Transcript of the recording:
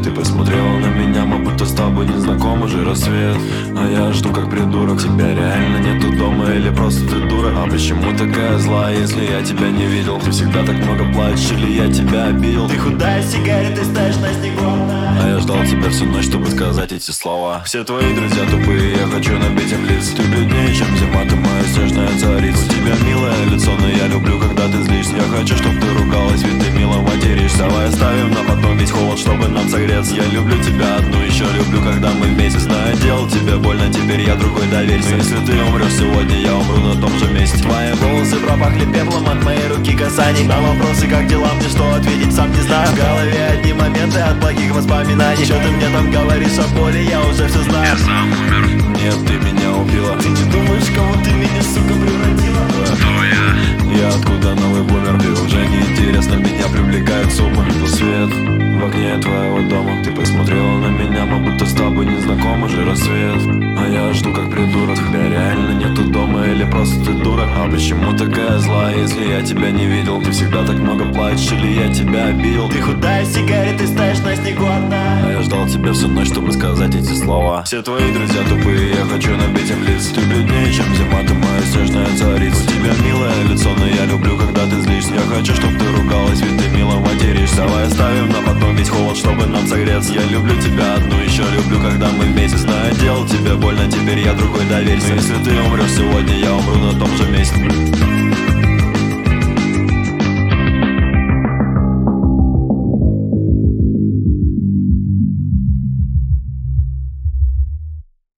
Ты посмотрела на меня, мы будто с тобой не знаком уже рассвет. А я жду как придурок, тебя реально нету дома или просто ты дура? А почему такая злая, если я тебя не видел? Ты всегда так много плачешь или я тебя обидел? Ты худая сигарета, стоишь на снегу. А я ждал тебя всю ночь, чтобы сказать эти слова. Все твои друзья тупые, я хочу набить им лиц. Ты бледнее, чем зима, ты моя снежная царица. У тебя милое лицо, но я люблю, когда ты злишься. Я хочу, чтоб ты ругалась, ведь ты мило материшься. Давай оставим на потом весь холод, чтобы нам согреться. Я люблю тебя одну, еще люблю, когда мы вместе. Знаю, делал тебе больно, теперь я другой, доверься. Но если ты умрешь сегодня, я умру на том же месте. Твои волосы пропахли пеплом от моей руки касаний. На вопросы, как дела, мне что ответить, сам не знаю. В голове одни моменты от плохих воспоминаний. Что ты мне там говоришь о боли, я уже все знаю. Я сам умер. Нет, ты меня убила. Ты не думаешь, кого ты меня, сука, превратила? Кто я? Я откуда новый бумер? Ты уже не интересно, меня привлекает сумма. Свет в окне твоего дома. Ты посмотрела на меня, мы будто с тобой не знаком уже рассвет. А я жду как придурок. Тебя реально нету дома или просто ты дура? А почему такая злая, если я тебя не видел? Ты всегда так много плачешь или я тебя обидел? Ты худая сигарета, стоишь на снегу одна. А я ждал тебя всю ночь, чтобы сказать эти слова. Все твои друзья тупые, я хочу набить им лиц. Ты бледнее, чем зима, ты моя снежная царица. У тебя милое лицо, но я люблю, когда ты злишься. Я хочу, чтоб ты ругалась, ведь ты мило материшься. Давай оставим на потом весь холод, чтобы нам согреться. Я люблю тебя одну, еще люблю, когда мы вместе. Знаю, делал тебе больно, теперь я другой, доверься. Но если ты умрешь сегодня, я умру на том же месте.